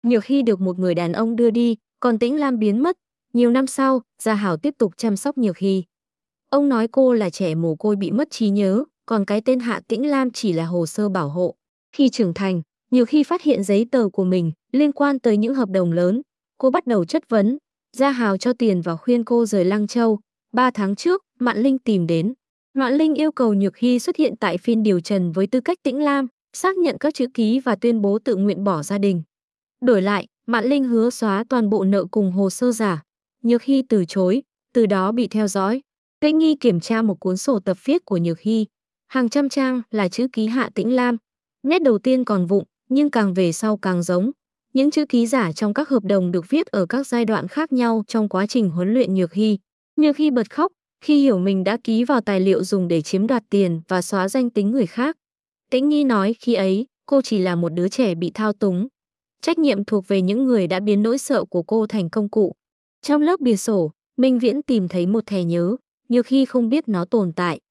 Nhược Hy được một người đàn ông đưa đi, còn Tĩnh Lam biến mất. Nhiều năm sau, Gia Hảo tiếp tục chăm sóc Nhược Hy. Ông nói cô là trẻ mồ côi bị mất trí nhớ, còn cái tên Hạ Tĩnh Lam chỉ là hồ sơ bảo hộ. Khi trưởng thành, Nhược Hy phát hiện giấy tờ của mình liên quan tới những hợp đồng lớn. Cô bắt đầu chất vấn. Gia Hảo cho tiền và khuyên cô rời Lăng Châu. 3 tháng trước, Mạn Linh tìm đến. Mạn Linh yêu cầu Nhược Hy xuất hiện tại phiên điều trần với tư cách Tĩnh Lam, xác nhận các chữ ký và tuyên bố tự nguyện bỏ gia đình. Đổi lại, Mạn Linh hứa xóa toàn bộ nợ cùng hồ sơ giả. Nhược Hy từ chối, từ đó bị theo dõi. Tĩnh Nghi kiểm tra một cuốn sổ tập viết của Nhược Hy. Hàng trăm trang là chữ ký Hạ Tĩnh Lam. Nét đầu tiên còn vụng, nhưng càng về sau càng giống. Những chữ ký giả trong các hợp đồng được viết ở các giai đoạn khác nhau trong quá trình huấn luyện Nhược Hy. Nhược Hy bật khóc khi hiểu mình đã ký vào tài liệu dùng để chiếm đoạt tiền và xóa danh tính người khác. Tĩnh Nghi nói khi ấy, cô chỉ là một đứa trẻ bị thao túng. Trách nhiệm thuộc về những người đã biến nỗi sợ của cô thành công cụ. Trong lớp bìa sổ, Minh Viễn tìm thấy một thẻ nhớ, Nhược Hy không biết nó tồn tại.